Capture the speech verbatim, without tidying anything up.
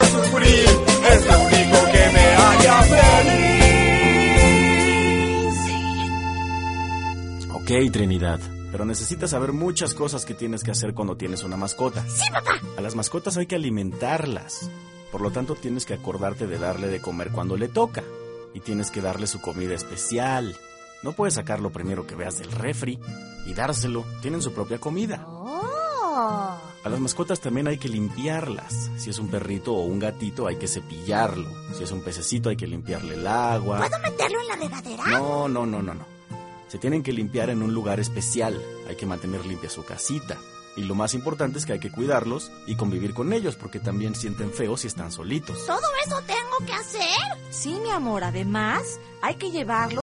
sufrir, es lo único que me haría feliz. Ok, Trinidad, pero necesitas saber muchas cosas que tienes que hacer cuando tienes una mascota. ¡Sí, papá! A las mascotas hay que alimentarlas. Por lo tanto, tienes que acordarte de darle de comer cuando le toca. Y tienes que darle su comida especial. No puedes sacar lo primero que veas del refri y dárselo. Tienen su propia comida. ¡Oh! A las mascotas también hay que limpiarlas. Si es un perrito o un gatito, hay que cepillarlo. Si es un pececito, hay que limpiarle el agua. ¿Puedo meterlo en la regadera? No, no, no, no, no. Se tienen que limpiar en un lugar especial. Hay que mantener limpia su casita. Y lo más importante es que hay que cuidarlos y convivir con ellos, porque también sienten feo si están solitos. ¿Todo eso tengo que hacer? Sí, mi amor, además hay que llevarlo